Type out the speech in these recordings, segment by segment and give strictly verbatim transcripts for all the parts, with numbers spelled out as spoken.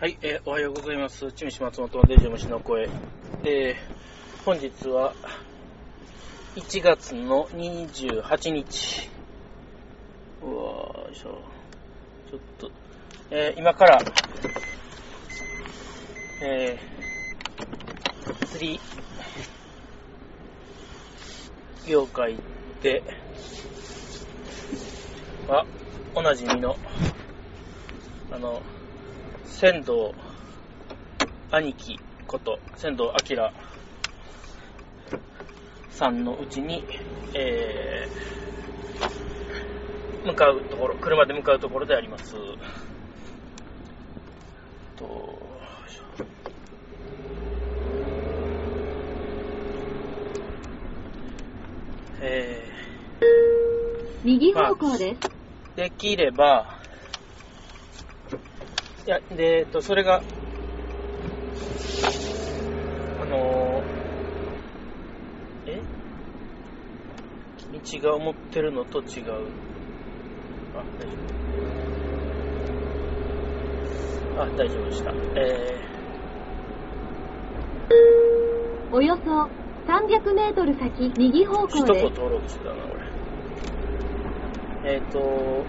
はい、えー、おはようございます。ちみし松本のデジ虫の声。えー、本日はいちがつのにじゅうはちにち。うわーいしょ。ちょっと、えー、今から、えー、釣り業界で、は、おなじみの、あの、仙道兄貴こと仙道明さんのうちに、えー、向かうところ、車で向かうところであります。とえー、右方向です、 まあ、できればいやで、えっと、それがあのー、え道が思ってるのと違う。あ、大丈夫。あ、大丈夫でした。えー、およそさんびゃくメートル先、右方向です。 首都高通ろうとしてたな、これ。えっと、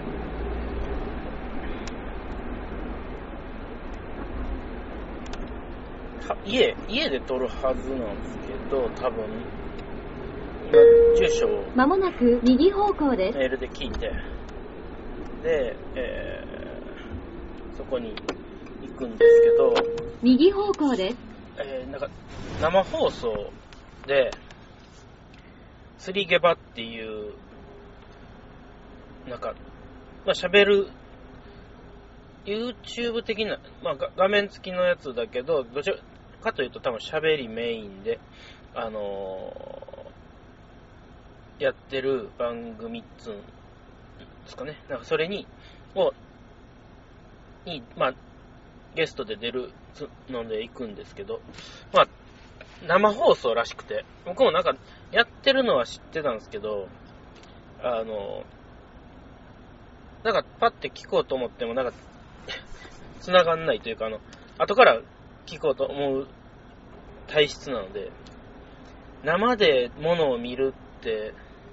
家、家で撮るはずなんですけど、多分、今、住所をまもなく右方向です。 メールで聞いて、で、えー、そこに行くんですけど、 右方向です。 えー、なんか、生放送で、釣りゲバっていう、なんか、まあ、喋る、YouTube 的な、まあ、画面付きのやつだけど、どちらかというと多分喋りメインで、あのー、やってる番組っつうんですかね。なんかそれに、を、に、まあ、ゲストで出るので行くんですけど、まあ、生放送らしくて、僕もなんか、やってるのは知ってたんですけど、あのー、なんかパッて聞こうと思っても、なんか、繋がんないというか、あの、後から聞こうと思う体質なので、生で物を見るって、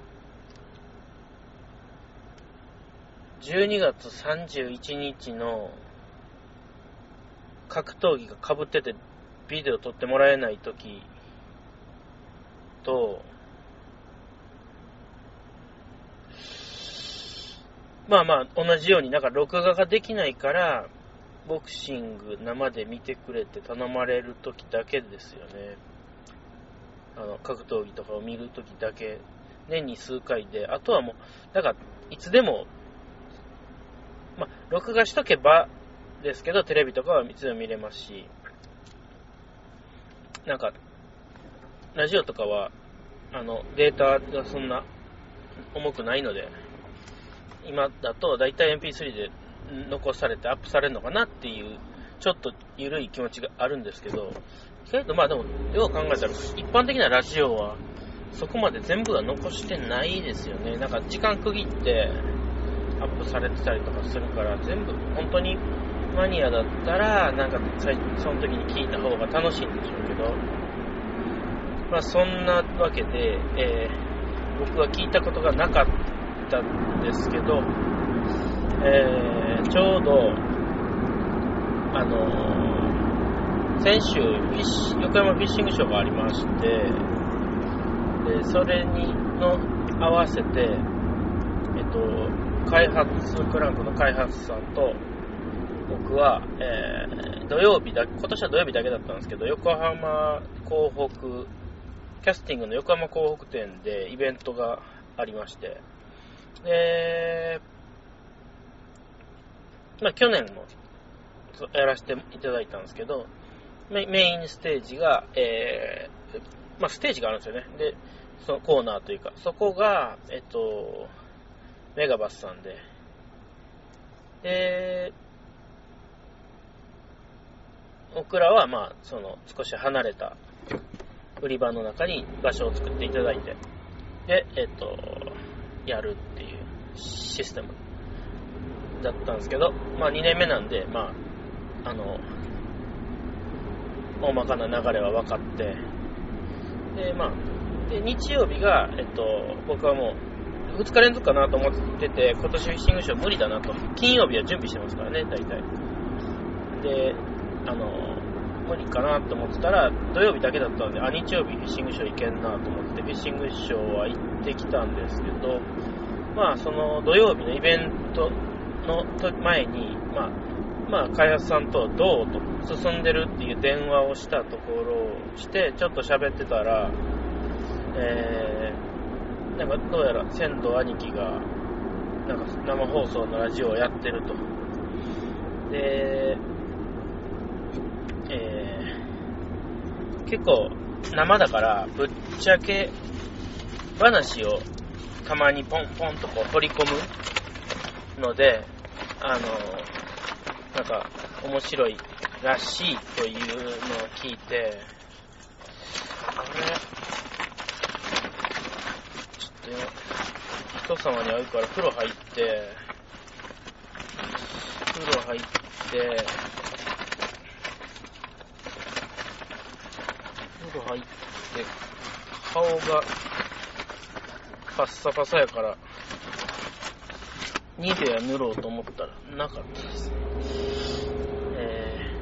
じゅうにがつさんじゅういちにちの格闘技が被っててビデオ撮ってもらえないときと、まあまあ同じようになんか録画ができないから、ボクシング生で見てくれって頼まれるときだけですよね。あの格闘技とかを見るときだけ、年に数回で、あとはもうなんかいつでも、まあ録画しとけばですけど、テレビとかはいつでも見れますし、なんかラジオとかはあのデータがそんな重くないので、今だとだいたいエムピースリー で残されてアップされるのかなっていうちょっと緩い気持ちがあるんですけど、意外とまあでもよう考えたら一般的なラジオはそこまで全部は残してないですよね。なんか時間区切ってアップされてたりとかするから、全部本当にマニアだったらなんかその時に聞いた方が楽しいんでしょうけど、まあそんなわけで、えー、僕は聞いたことがなかったんですけど、えー、ちょうどあのー、先週フィッシ横山フィッシングショーがありまして、でそれにの合わせて、えっと開発クランクの開発さんと僕は、えー、土曜日だ今年は土曜日だけだったんですけど、横浜港北キャスティングの横浜港北店でイベントがありまして、でまあ去年もやらせていただいたんですけど、メインステージが、えー、まあステージがあるんですよね。で、そのコーナーというか、そこが、えっと、メガバスさんで、で、僕らはまあ、その少し離れた売り場の中に場所を作っていただいて、で、えっと、やるっていうシステムだったんですけど、まあにねんめなんで、まあ、あの、 大まかな流れは分かって、で、まあ、で日曜日が、えっと、僕はもうふつか連続かなと思ってて、今年フィッシングショー無理だなと。金曜日は準備してますからね、大体。で、あの、無理かなと思ってたら、土曜日だけだったので、あ、日曜日フィッシングショー行けんなと思って、フィッシングショーは行ってきたんですけど、まあ、その土曜日のイベントの前に、まあ、まあ、開発さんとどうと進んでるっていう電話をしたところをして、ちょっと喋ってたら、えー、なんかどうやら仙道兄貴が、なんか生放送のラジオをやってると。で、えー、結構生だからぶっちゃけ話をたまにポンポンとこう掘り込むので、あのなんか面白いらしいというのを聞いて、あれちょっと人様に会うから風呂入って風呂入って風呂入って顔がパッサパサやからニベア塗ろうと思ったらなかったですね。え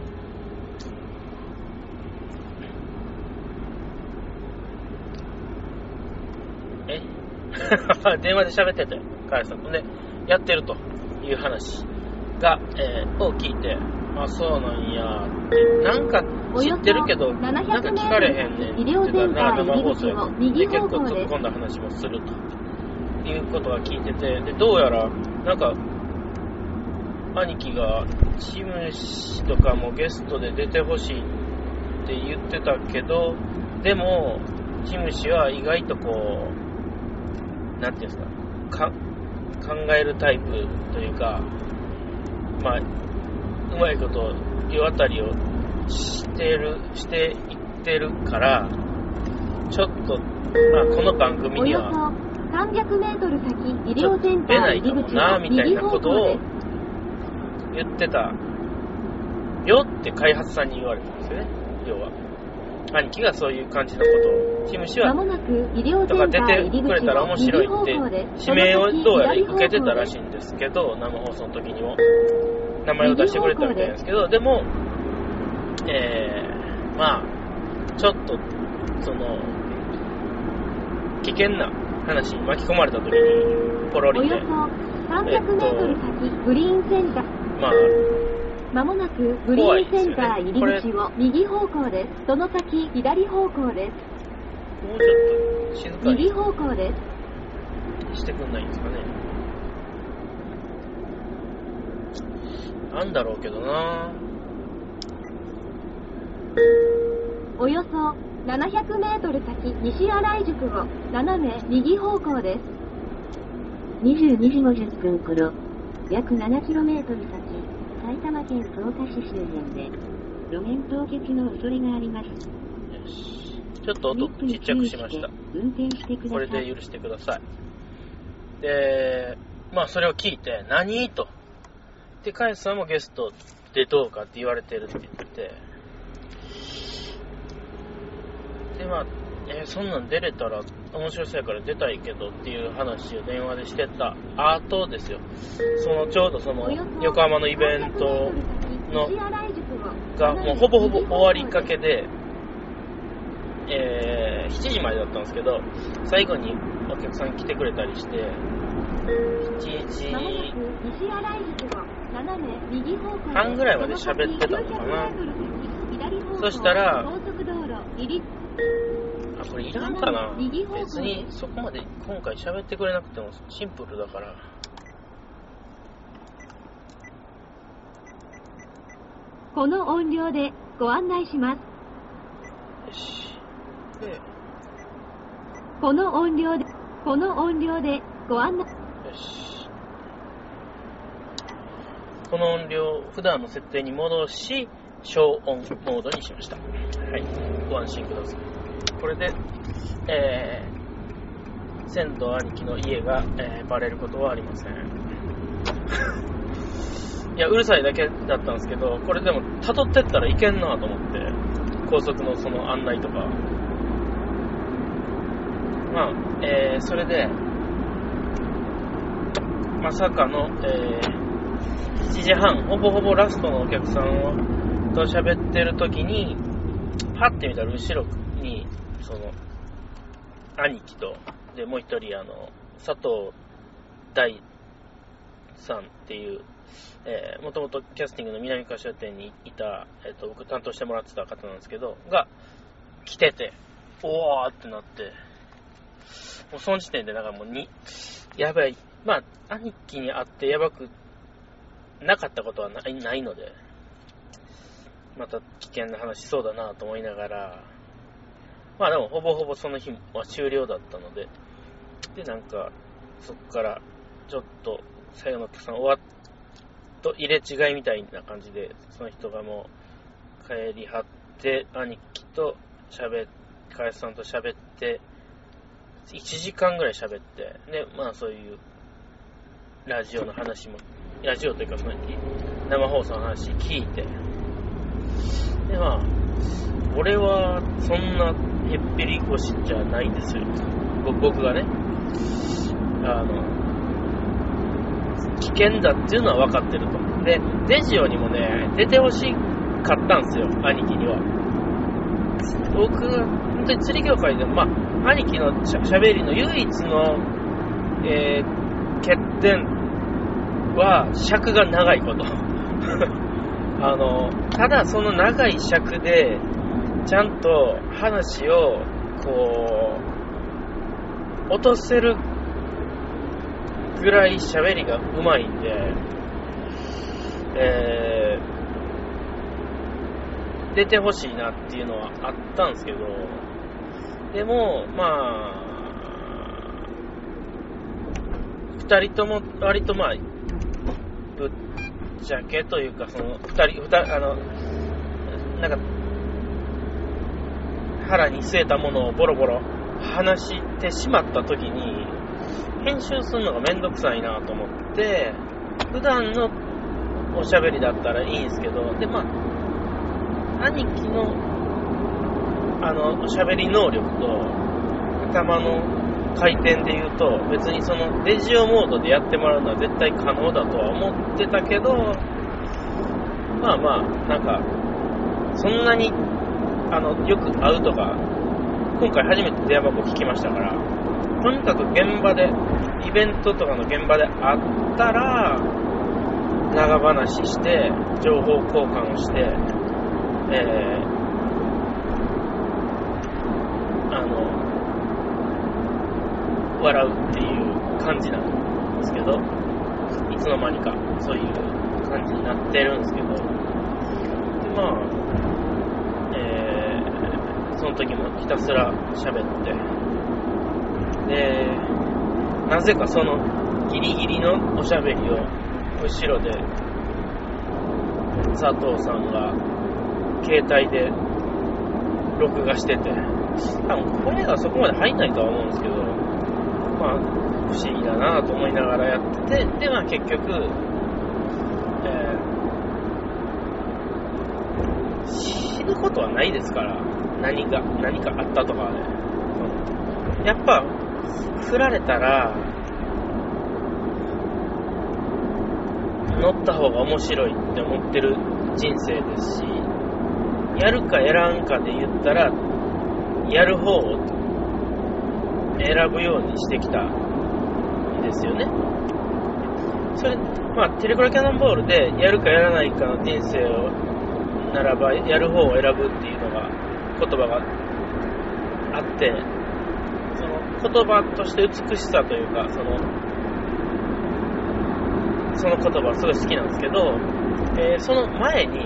ー、え電話で喋ってて、カヤさんとね、やってるという話が、えー、を聞いて、あ、そうなんやって、なんか知ってるけど、なんか聞かれへんねんって言ってたら、生放送やで結構突っ込んだ話もするということは聞いてて、で、どうやら、なんか、兄貴が、チムシとかもゲストで出てほしいって言ってたけど、でも、チムシは意外とこう、なんていうんですか、か考えるタイプというか、まあ、うまいこと世当たりをしてるしていってるから、ちょっと、まあ、この番組にはさんびゃくメートル先医ちょっと療センタ出ないかー入り口もなみたいなことをです言ってたよって開発さんに言われたんですよね。要は兄貴がそういう感じのことを、チムシは間もなく医療セとか出ンター入りてくれたら面口白いってを右方向で指名をどうやら受けてたらい。 しいんですけど、生放送の時にも名前を出してくれたみたいなんですけど、でも、えー、まあちょっとその危険な話に巻き込まれた時にポロリで、 およそさんびゃくメートル先、グリーンセンター。 まあまもなくグリーンセンター入り口を右方向です。その先左方向です。 もうちょっと静か右に方向でしてくんないんですかね。なんだろうけどな。 およそななひゃくメートル先、西新井宿を斜め右方向です。 にじゅうにじごじゅっぷん頃、約ななキロメートル先、埼玉県草加市周辺で路面凍結の恐れがあります。 よし、ちょっと音ちっちゃくしました。 運転してください。 これで許してください。で、まあそれを聞いて、何と。で、カヤさんもゲストでどうかって言われてるって言ってて、で、まあ、えー、そんなん出れたら面白そうやから出たいけどっていう話を電話でしてた後ですよ。そのちょうどその横浜のイベントのがもうほぼほぼ終わりかけで、えー、しちじまでだったんですけど、最後にお客さん来てくれたりして、しちじはんぐらいまで喋ってたのかな。そしたら、あ、これいらんかな。別にそこまで今回喋ってくれなくてもシンプルだから。 この音量でご案内します。 よし。で、 この音量で、この音量でご案内。 よし。この音量、普段の設定に戻し、消音モードにしました。はい。ご安心ください。これで、えー、仙道兄貴の家が、えー、バレることはありません。 いや、うるさいだけだったんですけど、これでも辿ってったらいけんなと思って、高速のその案内とか。まあ、えー、それで、まさかの、えー、しちじはん、ほぼほぼラストのお客さんをと喋ってる時に、パッて見たら後ろに、その、兄貴と、で、もう一人、あの、佐藤大さんっていう、えー、もともとキャスティングの南柏店にいた、えっと、僕担当してもらってた方なんですけど、が、来てて、おーってなって、もうその時点でなんかもうに、やばい、まあ、兄貴に会ってやばくなかったことはない、ないので、また危険な話しそうだなと思いながら、まあでもほぼほぼその日は終了だったので、でなんかそこからちょっと最後のお客さん終わっと入れ違いみたいな感じで、その人がもう帰りはって兄貴と喋って、加谷さんと喋って、いちじかんぐらい喋って、でまあそういうラジオの話も、ラジオというかその生放送の話聞いて、でまあ俺はそんなへっぴり腰じゃないんですよ、僕がね。あの危険だっていうのは分かってると。でデジオにもね出てほしかったんですよ、兄貴には。僕本当に釣り業界でまあ兄貴のしゃべりの唯一の、えー、欠点は尺が長いことあのただその長い尺でちゃんと話をこう落とせるぐらい喋りがうまいんで、えー、出てほしいなっていうのはあったんですけど、でもまあ二人とも割とまあぶっちゃけというか、その二人二人あのなんか腹に据えたものをボロボロ話してしまった時に編集するのがめんどくさいなと思って、普段のおしゃべりだったらいいんですけど、でまあ兄貴のあのおしゃべり能力と頭の回転で言うと、別にそのデジオモードでやってもらうのは絶対可能だとは思ってたけど、まあまあなんかそんなにあのよく会うとか、今回初めて電話番号聞きましたから、とにかく現場でイベントとかの現場で会ったら長話して情報交換をして、えー、あの笑うっていう感じなんですけど、いつの間にかそういう感じになってるんですけど、でまあ、えー、その時もひたすら喋って、でなぜかそのギリギリのおしゃべりを後ろで佐藤さんが携帯で録画してて、多分声がそこまで入んないとは思うんですけど、まあ不思議だなと思いながらやってて、でまあ結局、えー、死ぬことはないですから、何が何かあったとかね、やっぱ振られたら乗った方が面白いって思ってる人生ですし、やるかやらんかで言ったらやる方を選ぶようにしてきたんですよね。それまあテレクラキャノンボールでやるかやらないかの人生をならばやる方を選ぶっていうのが言葉があって、その言葉として美しさというか、そのその言葉すごい好きなんですけど、えー、その前に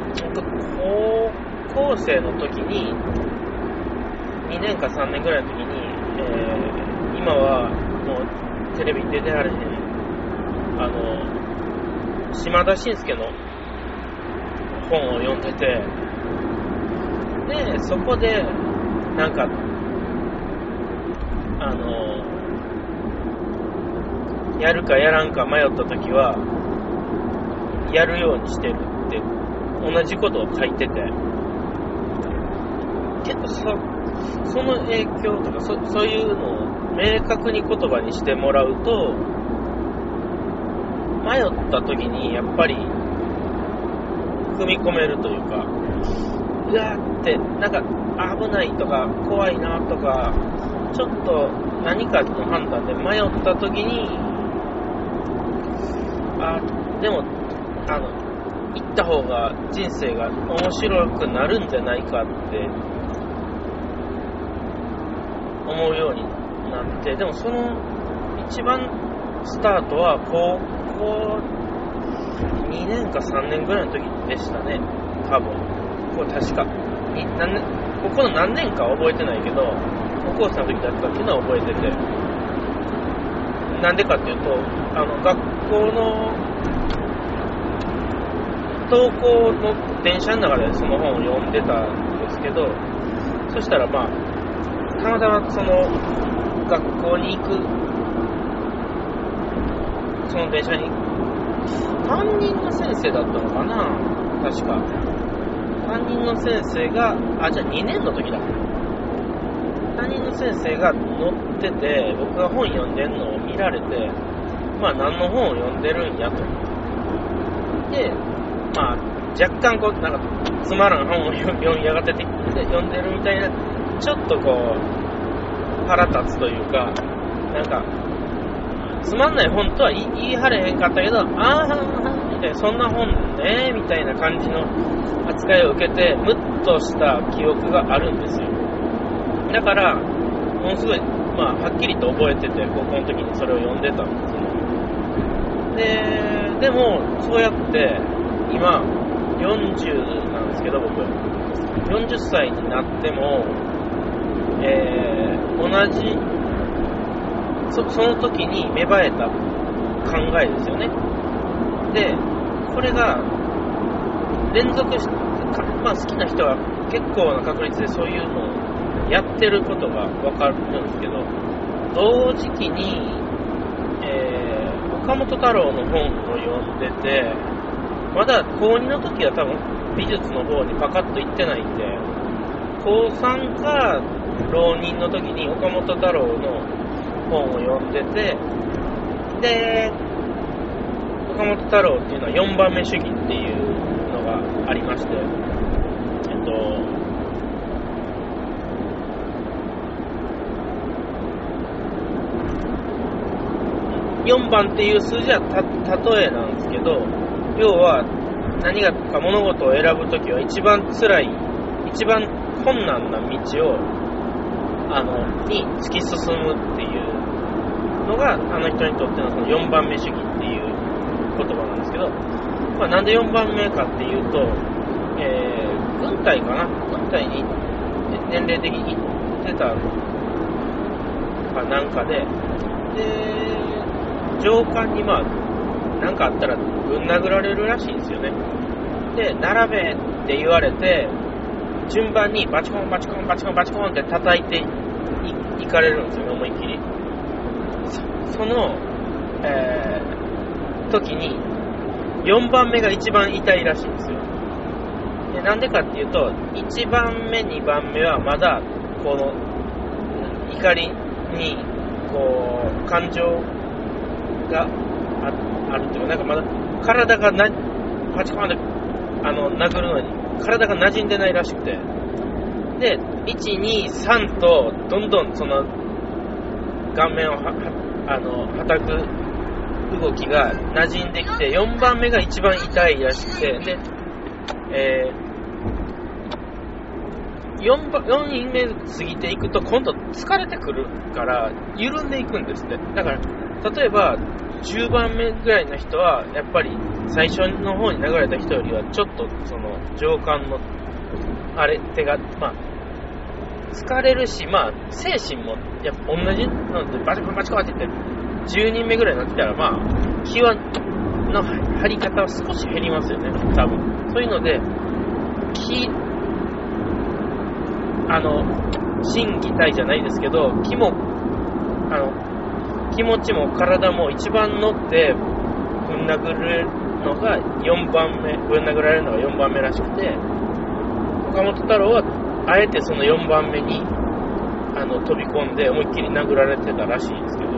高校生の時ににねんかさんねんぐらいの時に、えー、今はもうテレビに出てはれへんあの島田紳介の本を読んでて、でそこでなんかあのやるかやらんか迷った時はやるようにしてるって同じことを書いてて、結構 そ, その影響とか そ, そういうのを明確に言葉にしてもらうと、迷った時にやっぱり踏み込めるというか、うわーってなんか危ないとか怖いなとか、ちょっと何かの判断で迷った時に、あでもあの行った方が人生が面白くなるんじゃないかって思うようになって、でもその一番スタートは高校にねんかさんねんぐらいの時でしたね、多分。これ確かに何年、ここの何年かは覚えてないけど、高校生の時だったっていうのは覚えてて、なんでかっていうと、あの学校の登校の電車の中でその本を読んでたんですけど、そしたらまあたまたまその学校に行くその電車に担任の先生だったのかな、確か担任の先生が、あ、じゃあにねんの時だ、担任の先生が乗ってて、僕が本読んでんのを見られて、まあ何の本を読んでるんやと。で、まあ若干こうなんかつまらん本を読みやがってて読んでるみたいな、ちょっとこう腹立つというか、なんかつまんない本とは言い張れへんかったけど、あーはーみたいな、そんな本ねみたいな感じの扱いを受けて、ムッとした記憶があるんですよ。だからものすごい、まあはっきりと覚えてて、高校の時にそれを読んでたんですよ。で、でもそうやって今よんじゅうなんですけど、僕よんじゅっさいになっても、えー、同じ そ, その時に芽生えた考えですよね。で、これが連続して、まあ好きな人は結構な確率でそういうのをやってることが分かるんですけど、同時期に、えー、岡本太郎の本を読んでて、まだ高にの時は多分美術の方にパカッと行ってないんで、高さんか浪人の時に岡本太郎の本を読んでて、で、岡本太郎っていうのはよんばんめ主義っていうのがありまして、えっとよんばんっていう数字はた例えなんですけど、要は何か物事を選ぶときは一番辛い、一番困難な道をあのに突き進むっていうのがあの人にとってのそのよんばんめ主義っていう言葉なんですけど、まあ、なんでよんばんめかっていうと、えー、軍隊かな、軍隊に年齢的に行ってたかなんかで、で上官にまあなんかあったらぶん殴られるらしいんですよね。で、並べって言われて、順番にバチコンバチコンバチコンバチコンって叩いて い, いかれるんですよね、思いっきり。そ, その、えー、時によんばんめが一番痛いらしいんですよ。で、なんでかっていうと、いちばんめにばんめはまだこの怒りにこう感情が あ, あるっていうか、なんかまだ体がなパチコンであの殴るのに体が馴染んでないらしくて、でいち、に、さんとどんどんその顔面をはあの叩く動きが馴染んできて、よんばんめが一番痛いらしくて、で、えー、よん, よん人目過ぎていくと今度疲れてくるから緩んでいくんですって。だから例えばじゅうばんめぐらいの人はやっぱり最初の方に流れた人よりはちょっとその上官のあれ手がまあ疲れるし、まあ精神もやっぱ同じのでバチコンバチコンって言ってじゅうにんめぐらいになってきたら、まあ気はの張り方は少し減りますよね、多分。そういうので気あの心技体じゃないですけど、気もあの気持ちも体も一番乗ってぶん殴るのがよんばんめ、ぶん殴られるのがよんばんめらしくて、岡本太郎はあえてそのよんばんめにあの飛び込んで思いっきり殴られてたらしいんですけど、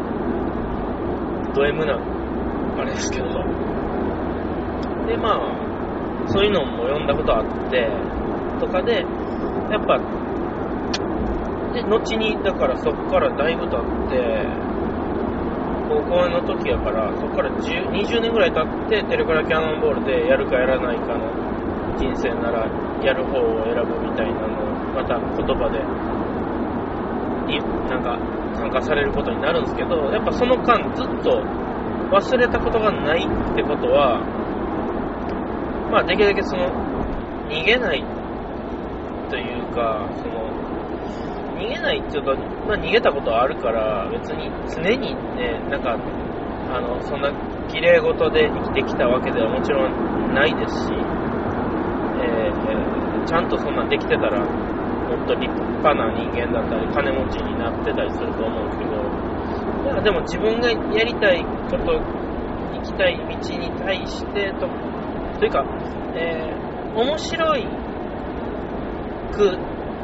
ド M なあれですけど、でまあそういうのも読んだことあってとかで、やっぱで後にだからそこからだいぶ経って高校の時やから、そこからにじゅうねんぐらい経ってテレクラキャノンボールでやるかやらないかの人生ならやる方を選ぶみたいなのをまた言葉でなんか参加されることになるんですけど、やっぱその間ずっと忘れたことがないってことは、まあできるだけその逃げないというか、その逃げないっていうか、まあ逃げたことはあるから別に常にね、なんかあのそんな綺麗事で生きてきたわけではもちろんないですし、えー、ちゃんとそんなんできてたらもっと立派な人間だったり金持ちになってたりすると思うんですけど、いやでも自分がやりたいこと、行きたい道に対してとというか、えー、面白いく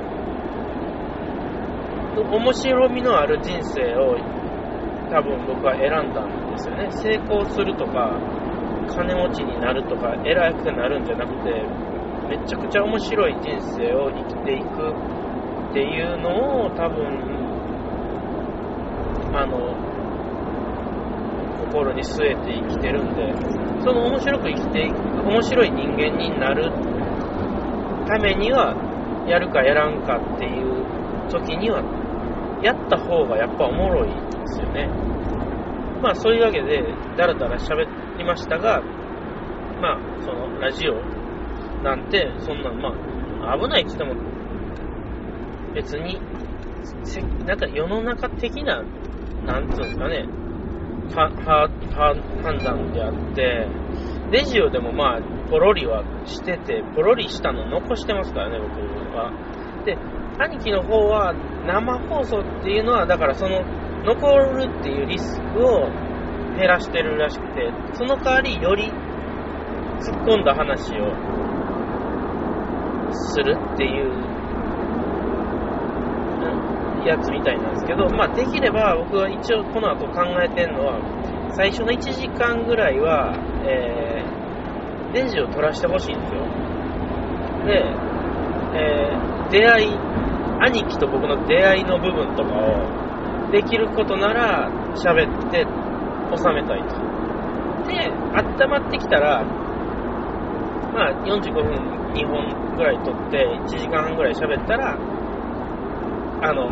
面白みのある人生を多分僕は選んだんですよね。成功するとか金持ちになるとか偉くなるんじゃなくて、めちゃくちゃ面白い人生を生きていくっていうのを多分あの心に据えて生きてるんで、その面白く生きていく、面白い人間になるためにはやるかやらんかっていう時にはやった方がやっぱおもろいですよね。まあそういうわけでだらだら喋りましたが、まあそのラジオなんてそんな、まあ危ないって言っても別になんか世の中的ななんていうんですかね、判断であって、レジオでもまあポロリはしてて、ポロリしたの残してますからね、僕は。で兄貴の方は生放送っていうのはだからその残るっていうリスクを減らしてるらしくて、その代わりより突っ込んだ話をするっていうやつみたいなんですけど、まあできれば僕は一応この後考えてるのは、最初のいちじかんぐらいは、えー、レジを取らせてほしいんですよ。で、えー、出会い、兄貴と僕の出会いの部分とかをできることなら喋って収めたいと。で、温まってきたら、まあよんじゅうごふんにほんぐらい撮っていちじかんはんぐらい喋ったら、あの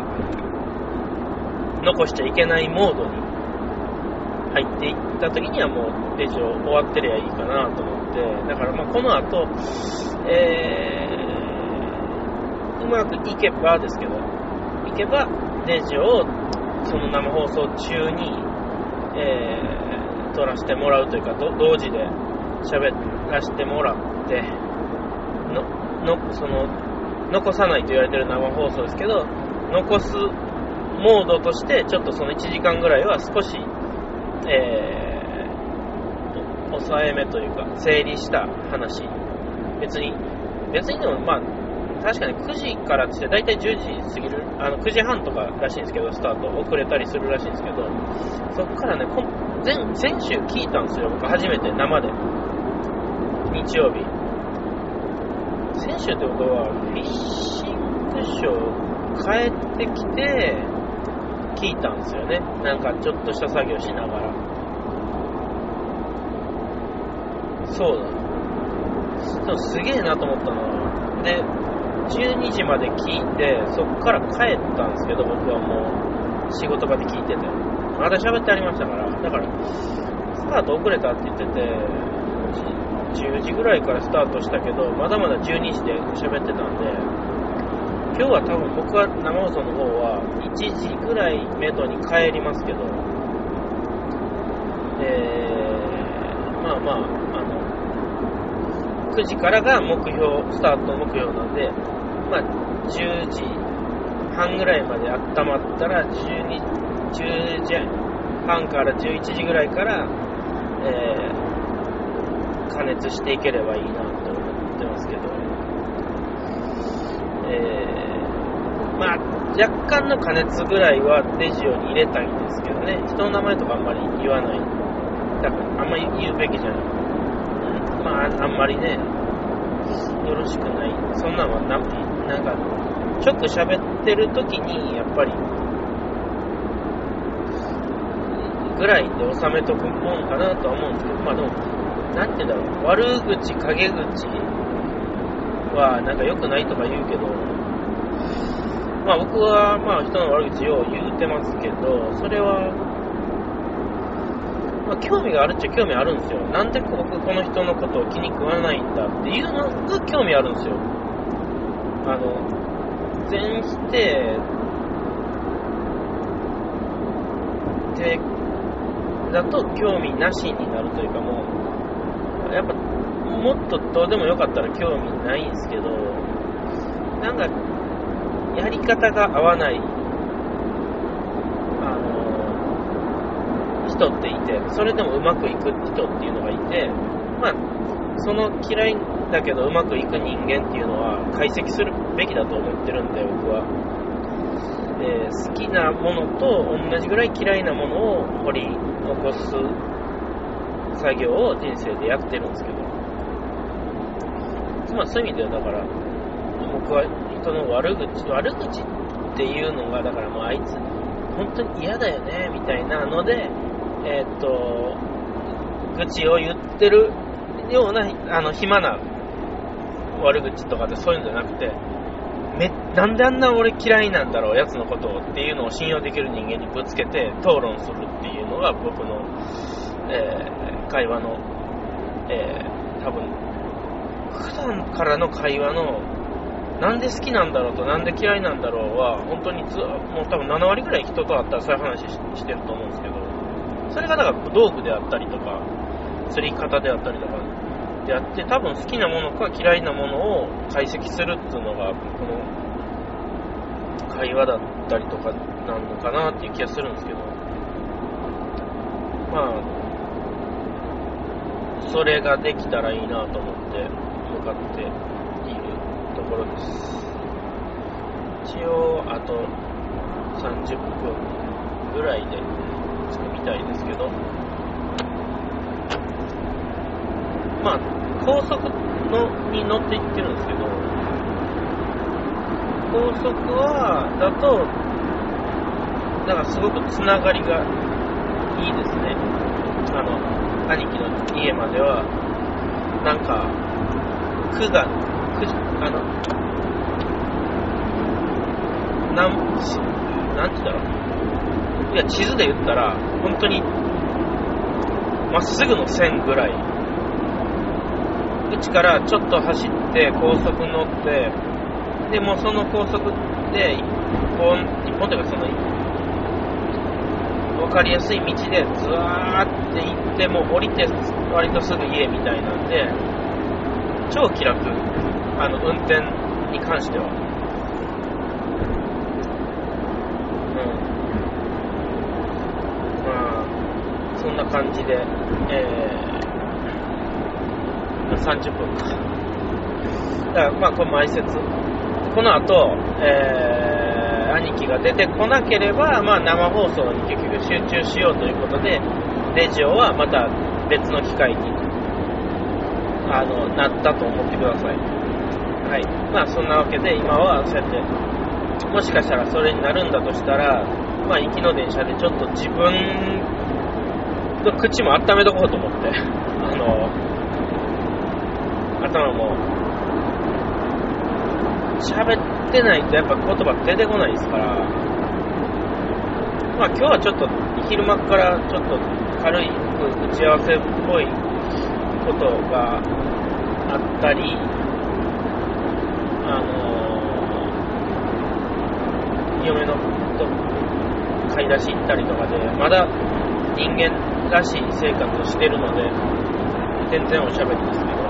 残しちゃいけないモードに入っていった時にはもうレジオ終わってりゃいいかなと思って、だからまあこの後、えー、うまくいけばですけど、いけばレジオをその生放送中に、えー、撮らせてもらうというか、同時で喋らせてもらってののその残さないと言われてる生放送ですけど、残すモードとしてちょっとそのいちじかんぐらいは少し、えー、抑えめというか整理した話、別に別にでもまあ確かにくじからってだいたいじゅうじ過ぎる、あのくじはんとからしいんですけど、スタート遅れたりするらしいんですけど、そっからね前先週聞いたんですよ、僕初めて生で日曜日。先週ってことはフィッシングショー帰ってきて聞いたんですよね。なんかちょっとした作業しながら。そうだ。でもすげえなと思ったのは、でじゅうにじまで聞いてそっから帰ったんですけど、僕はもう仕事場で聞いててまだ喋ってありましたから、だからスタート遅れたって言っててじゅうじぐらいからスタートしたけど、まだまだじゅうにじで喋ってたんで、今日は多分僕は生放送の方はいちじぐらいめどに帰りますけど、えー、まあまあ、あのくじからが目標、スタート目標なんで、まあじゅうじはんぐらいまで温まったらじゅうにじはんからじゅういちじぐらいから、えー加熱していければいいなと思ってますけど、えー、まあ若干の加熱ぐらいはデジオに入れたいんですけどね。人の名前とかあんまり言わない、だからあんまり言うべきじゃない、まああんまりねよろしくない、そんなのはな、なんか直喋ってる時にやっぱりぐらいで収めとくもんかなとは思うんですけど、まあでもなんて言うんだろう、悪口陰口はなんか良くないとか言うけど、まあ僕はまあ人の悪口を言うてますけど、それはまあ興味があるっちゃ興味あるんですよ。なんで僕この人のことを気に食わないんだっていうのが興味あるんですよ。あの全否定でだと興味なしになるというか、もうやっぱもっとどうでもよかったら興味ないんですけど、なんかやり方が合わないあの人っていて、それでもうまくいく人っていうのがいて、まあその嫌いだけどうまくいく人間っていうのは解析するべきだと思ってるんで、僕は、えー、好きなものと同じぐらい嫌いなものを掘り起こす作業を人生でやってるんですけど、まあそういう意味ではだから僕は人の悪口悪口っていうのがだからもうあいつ本当に嫌だよねみたいなので、えー、っと愚痴を言ってるようなあの暇な悪口とかでそういうんじゃなくて、めなんであんな俺嫌いなんだろうやつのことをっていうのを信用できる人間にぶつけて討論するっていうのが僕の、えー、会話の、えー、多分普段からの会話のなんで好きなんだろうとなんで嫌いなんだろうは本当にずもう多分ななわりぐらい人と会ったらそういう話 し, してると思うんですけど、それがだから道具であったりとか釣り方であったりとかであって、多分好きなものか嫌いなものを解析するっていうのがこの会話だったりとかなのかなっていう気がするんですけど、まあそれができたらいいなと思って向かっているところです。一応あとさんじゅっぷんぐらいで着くみたいですけど、まあ高速のに乗っていってるんですけど、高速はだとだからすごくつながりがいいですね。あの兄貴の家まではなんか区が区あのなんなんて言うんだろう、いや地図で言ったら本当にまっすぐの線ぐらい、うちからちょっと走って高速乗って、でもうその高速で一本一本というかその分かりやすい道でずわーって行ってもう降りて割とすぐ家みたいなんで超気楽、あの運転に関しては、うん、まあそんな感じで、えーさんじゅっぷんか。だからまあこの前説、この後、えー、兄貴が出てこなければ、まあ生放送に結局集中しようということで、レジオはまた別の機会にあのなったと思ってください。はい。まあそんなわけで今はそうやってもしかしたらそれになるんだとしたら、まあ行きの電車でちょっと自分の口も温めとこうと思って、あの。頭も喋ってないとやっぱ言葉出てこないですから、まあ今日はちょっと昼間からちょっと軽い打ち合わせっぽいことがあったり、あのー、嫁のと買い出し行ったりとかでまだ人間らしい生活をしてるので全然おしゃべりですけど、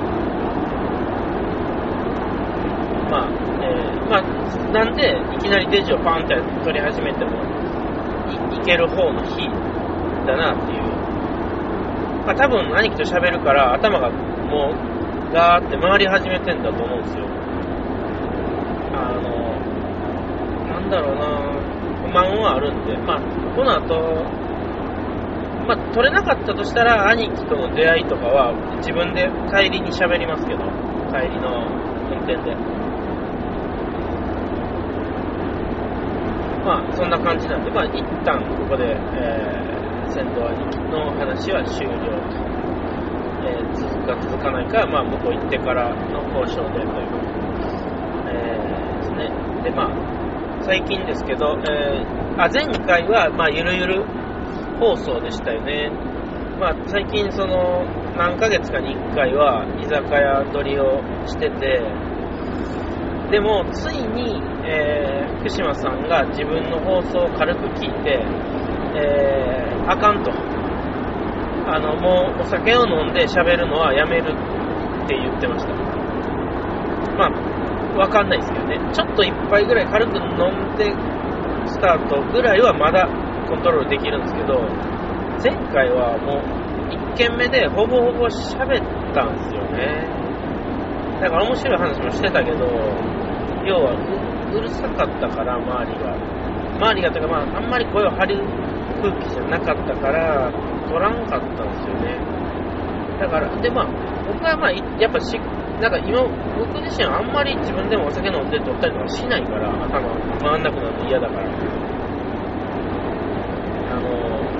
まあ、えー、まあ、なんでいきなりデジをパーンって取り始めても い, いける方の日だなっていう、まあ多分兄貴と喋るから頭がもうガーって回り始めてんだと思うんですよ。あのなんだろうな、不満はあるんで、まあこの後まあ取れなかったとしたら兄貴との出会いとかは自分で帰りに喋りますけど、帰りの運転でまあそんな感じなんで、まあ一旦ここで、えー、先導兄貴の話は終了と、えー、続くか続かないかはまあ向こう行ってからの交渉でということ、えー、ですね。でまあ最近ですけど、えー、あ前回はまあゆるゆる放送でしたよね。まあ最近その何ヶ月かにいっかいは居酒屋撮りをしてて、でもついに、えー、福島さんが自分の放送を軽く聞いて、えー、あかんと、あのもうお酒を飲んで喋るのはやめるって言ってました。まあわかんないですけどね、ちょっと一杯ぐらい軽く飲んでスタートぐらいはまだコントロールできるんですけど、前回はもういっけんめでほぼほぼ喋ったんですよね。だから面白い話もしてたけど、要は う, うるさかったから周りが周りがというか、まあ、あんまり声を張る空気じゃなかったから取らんかったんですよね。だからでまあ僕はまあやっぱしなんか今僕自身はあんまり自分でもお酒飲んで取ったりとかしないから、頭回んなくなるの嫌だから、あの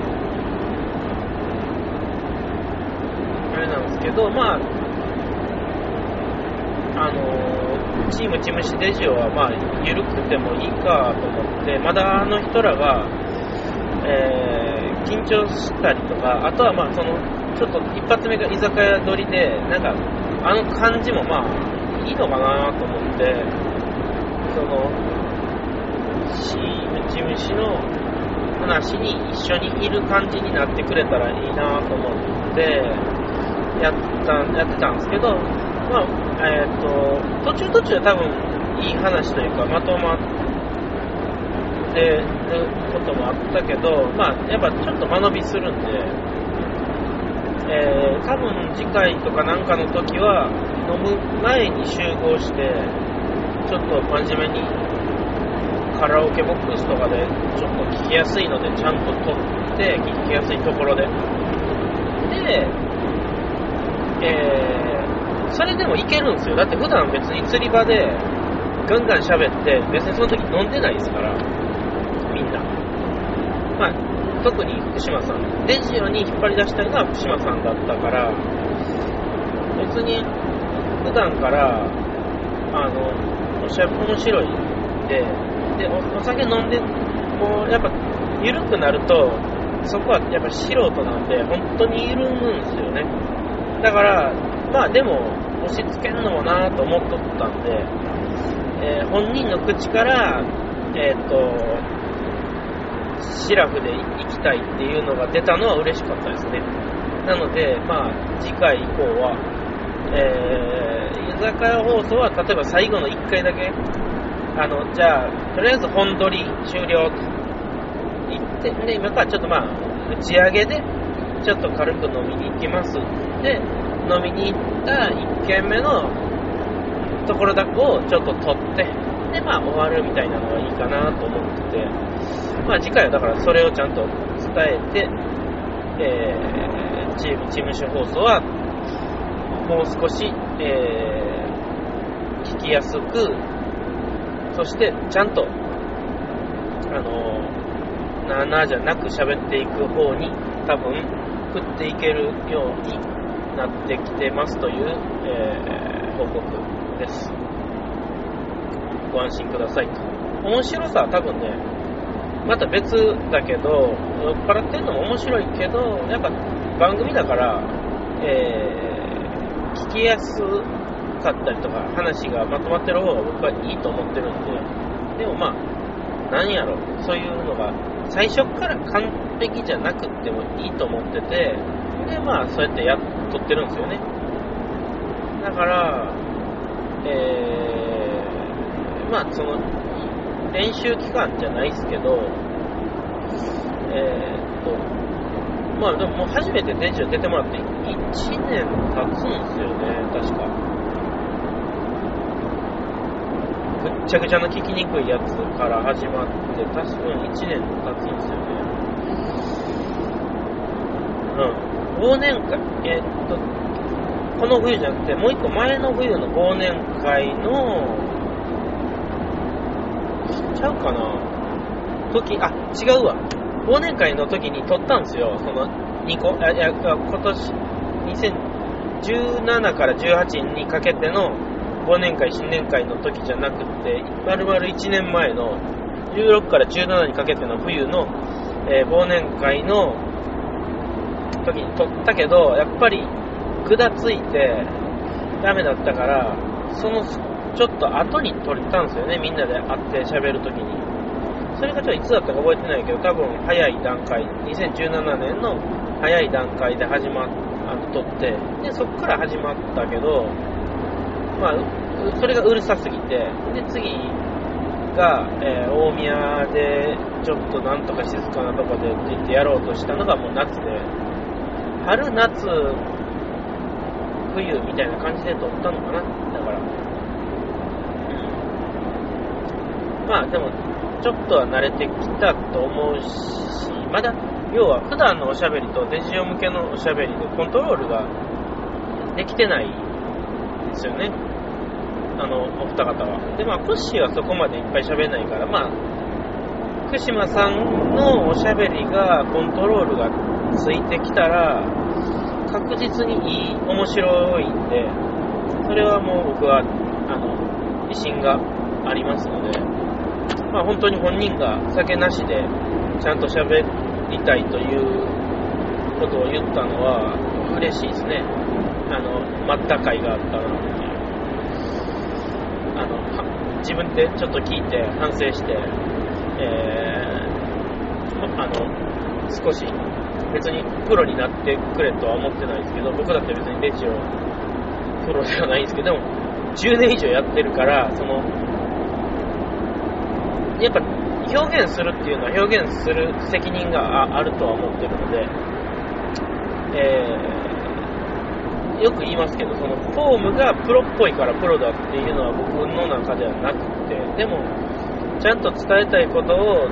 あれなんですけど、まああのチームチムシデジオはまあ緩くてもいいかと思って、まだあの人らが、えー、緊張したりとか、あとはまあそのちょっと一発目が居酒屋撮りで、なんかあの感じもまあいいのかなと思って、そのチームチムシの話に一緒にいる感じになってくれたらいいなと思ってやったやってたんですけど、まあえー、と途中途中多分いい話というかまとまってることもあったけど、まあやっぱちょっと間延びするんで、えー、多分次回とかなんかの時は飲む前に集合してちょっと真面目にカラオケボックスとかでちょっと聞きやすいのでちゃんと撮って聞きやすいところでで、えーそれでもいけるんですよ。だって普段別に釣り場でガンガン喋って別にその時飲んでないですからみんな。まあ特に福島さん、デジオに引っ張り出したいのは福島さんだったから、別に普段からあのおしゃ面白いでで お, お酒飲んでもうやっぱ緩くなるとそこはやっぱ素人なんで本当に緩むんですよね。だからまあでも押し付けるのもなと思っとったんで、えー、本人の口からえっ、ー、とシラフで行きたいっていうのが出たのは嬉しかったですね。なのでまあ次回以降は、えー、居酒屋放送は例えば最後のいっかいだけあのじゃあとりあえず本撮り終了と言って、で今からちょっとまあ打ち上げでちょっと軽く飲みに行きます。で飲みに行ったいっけんめのところだけをちょっと撮ってでまあ終わるみたいなのがいいかなと思ってて、まあ次回はだからそれをちゃんと伝えて、えー、チームチームシ放送はもう少し、えー、聞きやすく、そしてちゃんとあのなーなーじゃなく喋っていく方に多分振っていけるようになってきてますという、えー、報告です。ご安心くださいと。面白さは多分ねまた別だけど、酔っ払ってんのも面白いけどやっぱ番組だから、えー、聞きやすかったりとか話がまとまってる方が僕はいいと思ってるんで、でもまあ何やろそういうのが最初から完璧じゃなくってもいいと思ってて、でまあそうやってやっとってるんですよね。だからえー、まあその練習期間じゃないですけど、えー、っとまあでももう初めてデジオ出てもらっていちねん経つんですよね、確か。ぐっちゃぐちゃの聞きにくいやつから始まって多分いちねん経つんですよね。うん。忘年会、えー、っとこの冬じゃなくてもう一個前の冬の忘年会のちゃうかな時、あ、違うわ。忘年会の時に撮ったんですよ。そのにこ、あ、いや、今年にせんじゅうななからじゅうはちにかけての忘年会、新年会の時じゃなくて、丸々いちねんまえのじゅうろくからじゅうななにかけての冬の、えー、忘年会の時に撮ったけど、やっぱりぐだついてダメだったから、そのちょっと後に撮ったんですよね、みんなで会って喋る時に。それがちょっといつだったか覚えてないけど、多分早い段階、にせんじゅうななねんの早い段階で始まっあの撮って、でそこから始まったけど、まあそれがうるさすぎて、で次が、えー、大宮でちょっとなんとか静かなとこでって言ってやろうとしたのがもう夏で、春夏冬みたいな感じで撮ったのかな。だから、うん、まあでもちょっとは慣れてきたと思うし、まだ要は普段のおしゃべりとデジオ向けのおしゃべりでコントロールができてないですよね、あのお二方は。でまあクッシーはそこまでいっぱい喋れないから、まあ福島さんのおしゃべりがコントロールがついてきたら確実にいい、面白いんで、それはもう僕はあの自信がありますので、まあ本当に本人が酒なしでちゃんと喋りたいということを言ったのは嬉しいですね。あの待った甲斐があったなっていう、あの自分でちょっと聞いて反省して、えー、あの少し別にプロになってくれとは思ってないですけど、僕だって別にレジオプロではないんですけど、でもじゅうねん以上やってるから、そのやっぱ表現するっていうのは表現する責任が あ, あるとは思ってるので、えー、よく言いますけど、そのフォームがプロっぽいからプロだっていうのは僕の中ではなくて、でもちゃんと伝えたいことを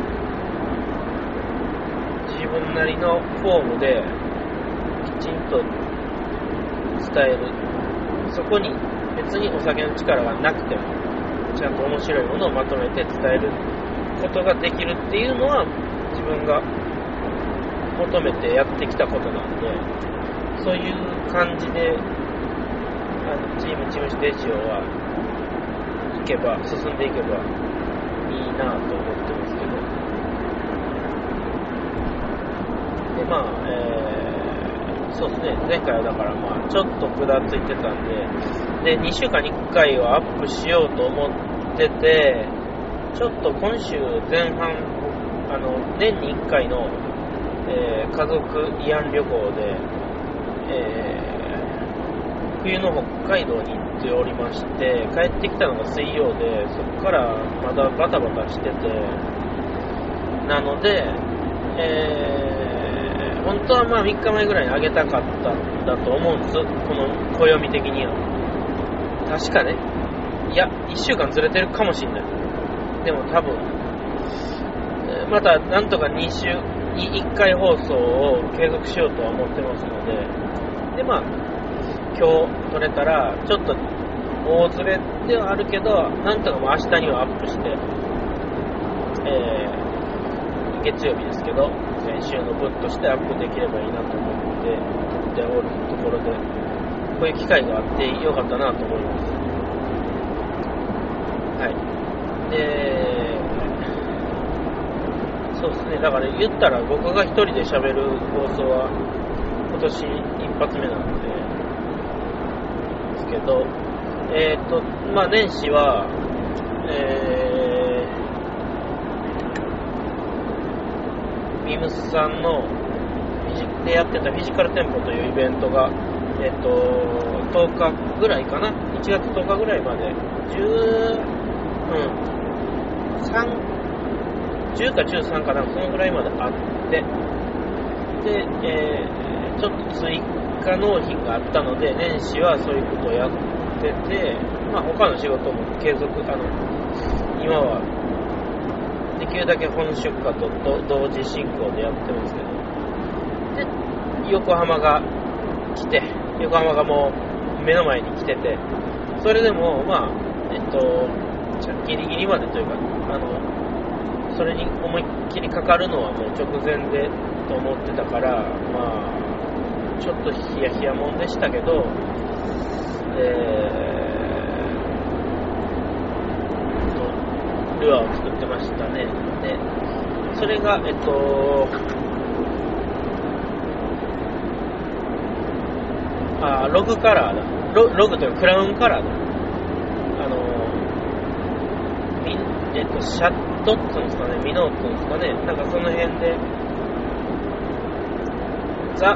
自分なりのフォームできちんと伝える、そこに別にお酒の力がなくてもちゃんと面白いものをまとめて伝えることができるっていうのは自分が求めてやってきたことなんで、そういう感じであのチームチームシデジオはいけば進んでいけばいいなと思ってますけど、でまあ、えー、そうですね、前回はだからまあちょっとぐだついてたんで、でにしゅうかんにいっかいはアップしようと思ってて、ちょっと今週前半、あの年にいっかいの、えー、家族慰安旅行で、えー、冬の北海道に行っておりまして、帰ってきたのが水曜で、そこからまだバタバタしてて、なので、えー、本当はまあみっかまえぐらいにあげたかったんだと思うんです、この暦的には。確かね、いやいっしゅうかんずれてるかもしれない。でも多分またなんとかに週にいっかい放送を継続しようとは思ってますので、でまあ今日撮れたらちょっと大ずれではあるけど、なんとかも明日にはアップして、えー、月曜日ですけど先週の分としてアップできればいいなと思って撮っておるところで、こういう機会があってよかったなと思います。はい。で、そうですね、だから言ったら僕が一人で喋る放送は今年一発目なんでですけど、えっとまあ年始はえー、ビームスさんのでやってたフィジカルテンポというイベントがえっととおかぐらいかな、いちがつとおかぐらいまでじゅううん、さん、じゅうかじゅうさんかな、そのぐらいまであって、で、えー、ちょっと追果納品があったので、年始はそういうことをやってて、まあ他の仕事も継続、あの、今はできるだけ本出荷と同時進行でやってますけど、で、横浜が来て、横浜がもう目の前に来てて、それでも、まあ、えっと、ギリギリまでというか、あの、それに思いっきりかかるのはもう直前でと思ってたから、まあ、ちょっとヒヤヒヤもんでしたけど、えー、ルアーを作ってましたね。で、それが、えっと、あ、ログカラーだ。ロ, ログというかクラウンカラーだ。あの、みえっと、シャットっていうんですかね、ミノーっていうんですかね、なんかその辺で、ザ、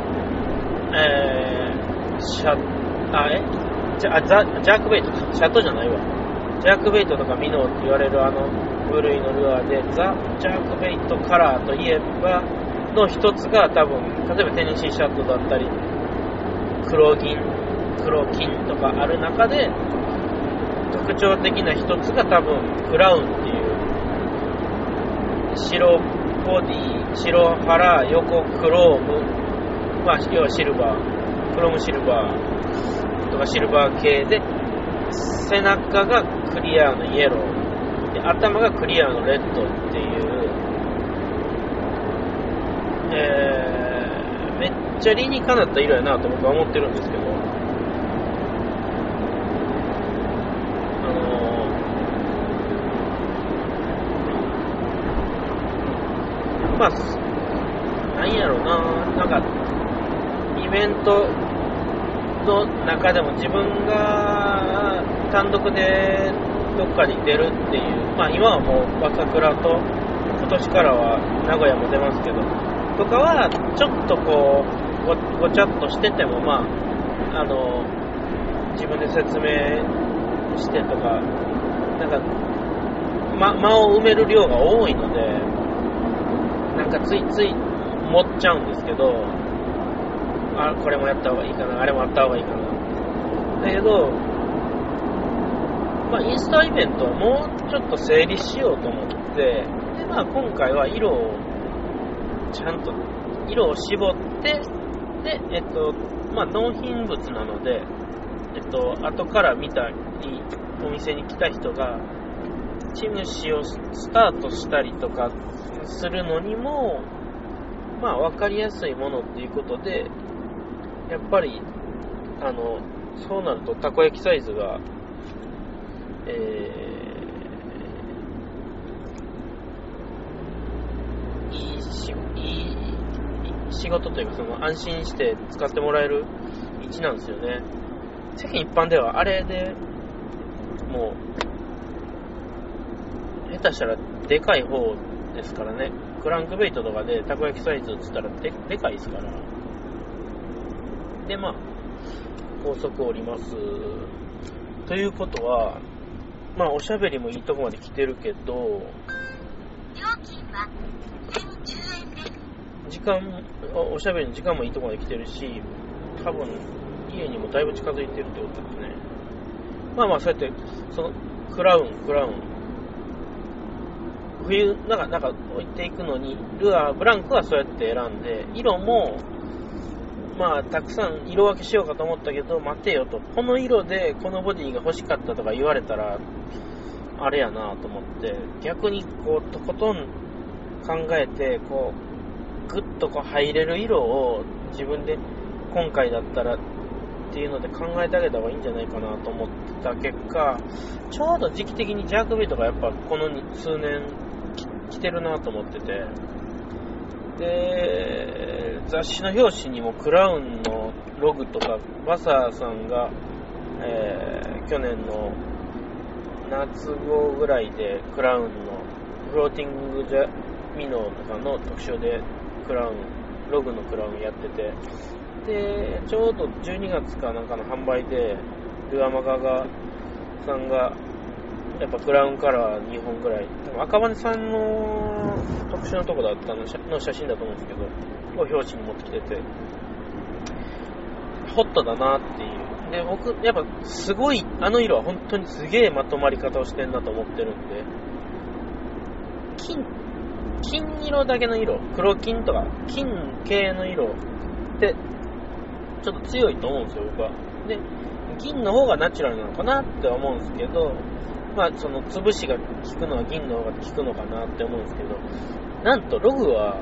えー、シャッ、あ、えじゃ、あ、ザ、ジャークベイトか、シャットじゃないわ。ジャークベイトとかミノーって言われるあの部類のルアーで、ザ・ジャークベイトカラーといえば、の一つが多分、例えばテネシーシャットだったり、黒銀、黒金とかある中で、特徴的な一つが多分クラウンっていう白ボディ、白腹、横クローム、まあ要はシルバー、クロームシルバーとかシルバー系で、背中がクリアのイエローで、頭がクリアのレッドっていう、えー、めっちゃ理にかなった色やなと僕は思ってるんですけど、まあ、なんやろうな、なんか、イベントの中でも自分が単独でどっかに出るっていう、まあ今はもう朝倉と今年からは名古屋も出ますけど、とかはちょっとこう、ご, ごちゃっとしてても、まあ、あの、自分で説明してとか、なんか、ま、間を埋める量が多いので、なんかついつい持っちゃうんですけど、あ、これもやった方がいいかな、あれもやった方がいいかな。だけど、まあ、インスタイベントはもうちょっと整理しようと思って、で、まあ、今回は色を、ちゃんと、色を絞って、で、えっと、まあ、納品物なので、えっと、後から見たり、お店に来た人が、チムシをスタートしたりとかするのにも、まあ分かりやすいものっていうことで、やっぱりあのそうなるとたこ焼きサイズが、えー、いいし、いい仕事というか、その安心して使ってもらえる位置なんですよね。世間一般ではあれでもう下手したらでかい方ですからね。クランクベイトとかでたこ焼きサイズっつったら で, でかいですから。で、まあ高速降りますということは、まあおしゃべりもいいとこまで来てるけど、 料金はせんじゅうえんです。 時間、おしゃべりの時間もいいとこまで来てるし、多分家にもだいぶ近づいてるってことですね。まあまあそうやってそのクラウンクラウン冬、なんか、なんか置いていくのに、ルアー、ブランクはそうやって選んで、色も、まあ、たくさん色分けしようかと思ったけど、待てよと。この色で、このボディが欲しかったとか言われたら、あれやなと思って、逆に、こう、とことん考えて、こう、ぐっとこう入れる色を自分で、今回だったら、っていうので考えてあげた方がいいんじゃないかなと思ってた結果、ちょうど時期的にジャークベイトがやっぱこの数年、来てるなと思ってて、で雑誌の表紙にもクラウンのログとかバサーさんが、えー、去年の夏号ぐらいでクラウンのフローティングジャミノーとかの特集でクラウンログのクラウンやってて、でちょうどじゅうにがつかなんかの販売でルアマガがさんがやっぱクラウンカラーにほんぐらい、多分赤羽さんの特殊なとこだったのの写真だと思うんですけど、を表紙に持ってきてて、 ホットだなっていう。で、僕、やっぱすごい、あの色は本当にすげえまとまり方をしてんなと思ってるんで、金、金色だけの色、黒金とか金系の色ってちょっと強いと思うんですよ、僕は。で、銀の方がナチュラルなのかなって思うんですけど、まあその潰しが効くのは銀の方が効くのかなって思うんですけど、なんとログは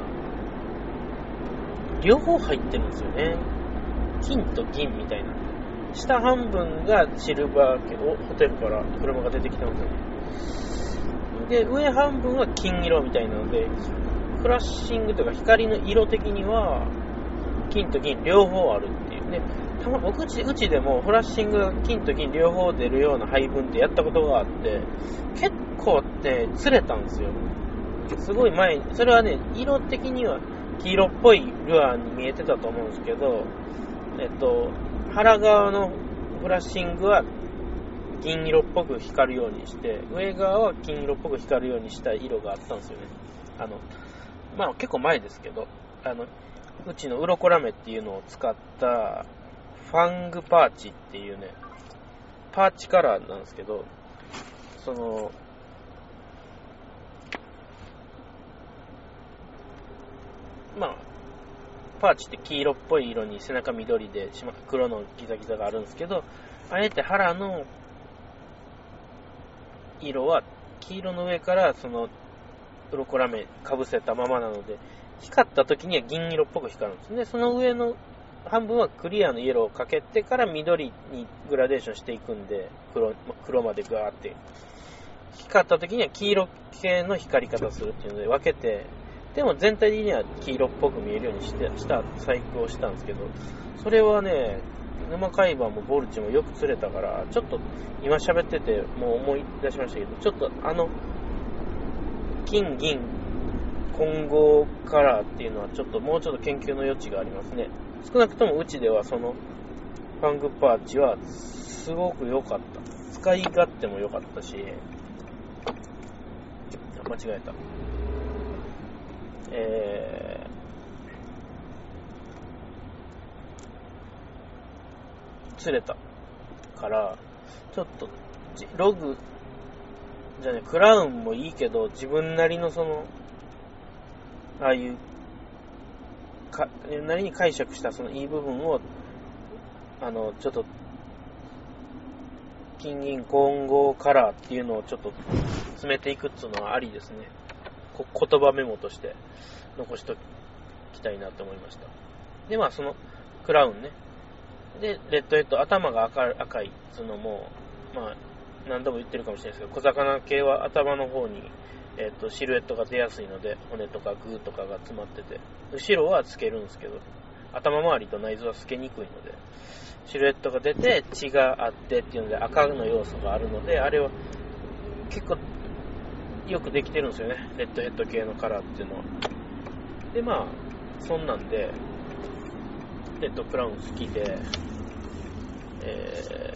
両方入ってるんですよね。金と銀みたいな。下半分がシルバー系、お、ホテルから車が出てきてますよね。で、上半分は金色みたいなので、フラッシングというか光の色的には金と銀両方あるっていうね。たま僕うち、うちでもフラッシングが金と銀両方出るような配分ってやったことがあって、結構って釣れたんですよ。すごい前に、それはね、色的には黄色っぽいルアーに見えてたと思うんですけど、えっと、腹側のフラッシングは銀色っぽく光るようにして、上側は金色っぽく光るようにした色があったんですよね。あの、まあ結構前ですけど、あの、うちのウロコラメっていうのを使ったファングパーチっていうね、パーチカラーなんですけど、その、まあ、パーチって黄色っぽい色に背中緑で黒のギザギザがあるんですけど、あえて腹の色は黄色の上からそのウロコラメかぶせたままなので、光った時には銀色っぽく光るんですね。その上の半分はクリアのイエローをかけてから緑にグラデーションしていくんで、 黒, 黒までガーって光った時には黄色系の光り方するっていうので分けて、でも全体的には黄色っぽく見えるようにしてした細工をしたんですけど、それはね、沼海馬もボルチもよく釣れたから、ちょっと今喋っててもう思い出しましたけど、ちょっとあの金銀混合カラーっていうのはちょっともうちょっと研究の余地がありますね。少なくともうちではそのファングパーチはすごく良かった。使い勝手も良かったし、間違えた。えー、釣れたからちょっとログじゃねクラウンもいいけど、自分なりのそのああいうかなりに解釈したそのいい部分をあのちょっと金銀混合カラーっていうのをちょっと詰めていくっていうのはありですね。言葉メモとして残しときたいなと思いました。で、まあそのクラウンね。で、レッドヘッド、頭が 赤, 赤いっていうのも、まあ何度も言ってるかもしれないですけど、小魚系は頭の方に、えー、とシルエットが出やすいので、骨とかグーとかが詰まってて、後ろはつけるんですけど、頭周りと内臓は透けにくいので、シルエットが出て血があってっていうので赤の要素があるので、あれは結構よくできてるんですよね、レッドヘッド系のカラーっていうのは。で、まあそんなんでレッドクラウン好きで、え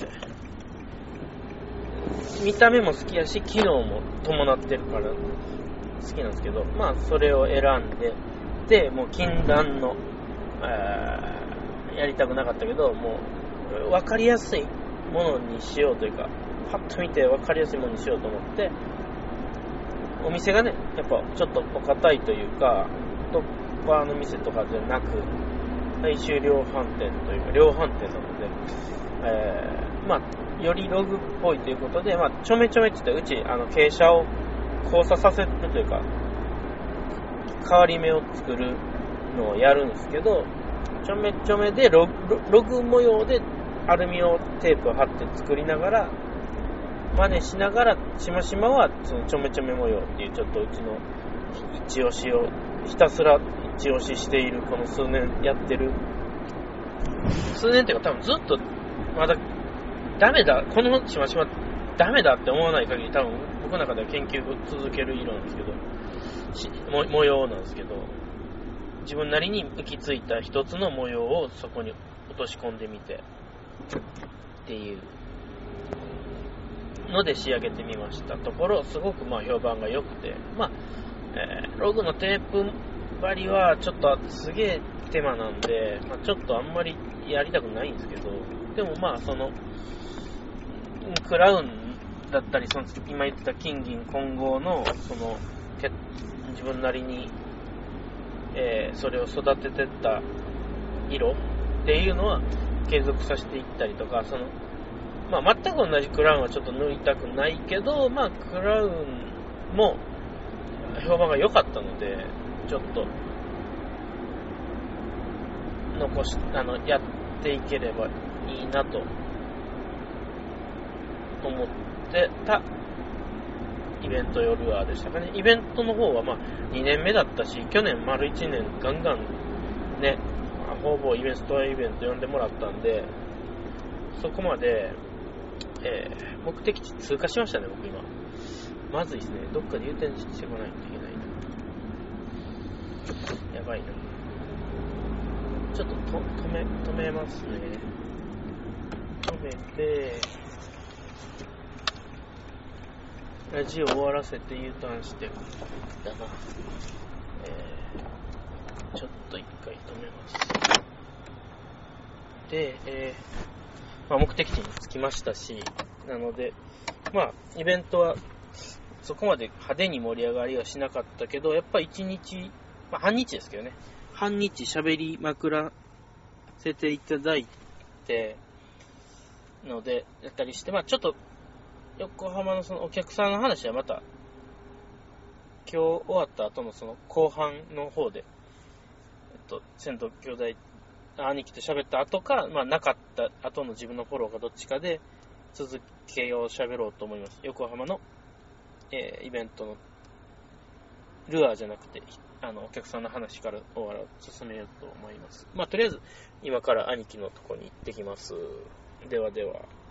ー、見た目も好きやし機能も伴ってるから好きなんですけど、まあそれを選んで、でもう禁断の、えー、やりたくなかったけど、もう分かりやすいものにしようというか、パッと見て分かりやすいものにしようと思って、お店がね、やっぱちょっとお堅いというか、トッパーの店とかじゃなく、大衆量販店というか、量販店なので、えー、まあ、よりログっぽいということで、まあ、ちょめちょめって言って、うち、あの、傾斜を交差させるというか、変わり目を作るのをやるんですけど、ちょめちょめでログ、ログ模様でアルミをテープを貼って作りながら、真似しながら、しましまはそのちょめちょめ模様っていうちょっとうちの一押しをひたすら一押ししている、この数年やってる、数年っていうか多分ずっとまだダメだ、このしましまダメだって思わない限り多分僕の中では研究を続ける色なんですけど、しも模様なんですけど、自分なりに行き着いた一つの模様をそこに落とし込んでみてっていうので仕上げてみましたところ、すごくまあ評判が良くて、まあ、えー、ログのテープ張りはちょっとすげえ手間なんで、まあ、ちょっとあんまりやりたくないんですけど、でもまあそのクラウンだったり、その今言ってた金銀混合のその自分なりに、えー、それを育ててった色っていうのは継続させていったりとか、そのまあ全く同じクラウンはちょっと抜いたくないけど、まあクラウンも評判が良かったので、ちょっと残しあのやっていければいいなと思ってたイベント用ルアーでしたかね。イベントの方はまあにねんめだったし、去年丸いちねんガンガンね、ほぼイベントイベント呼んでもらったんで、そこまで、えー、目的地通過しましたね、僕今。まずいですね。どっかで U ターンしてこないといけないな。やばいな。ちょっとと止め、止めますね。止めて、ラジオ終わらせて U ターンして、だな。えー、ちょっと一回止めます。で、えー、まあ、目的地に着きましたし、なので、まあ、イベントはそこまで派手に盛り上がりはしなかったけど、やっぱ一日、まあ、半日ですけどね、半日喋りまくらせていただいて、ので、やったりして、まあ、ちょっと、横浜のそのお客さんの話はまた、今日終わった後のその後半の方で、えっと、仙道兄弟、兄貴と喋った後か、まあ、なかった後の自分のフォローかどっちかで、続けを喋ろうと思います。横浜の、えー、イベントの、ルアーじゃなくて、あの、お客さんの話から終わら進めようと思います。まあ、とりあえず、今から兄貴のとこに行ってきます。ではでは。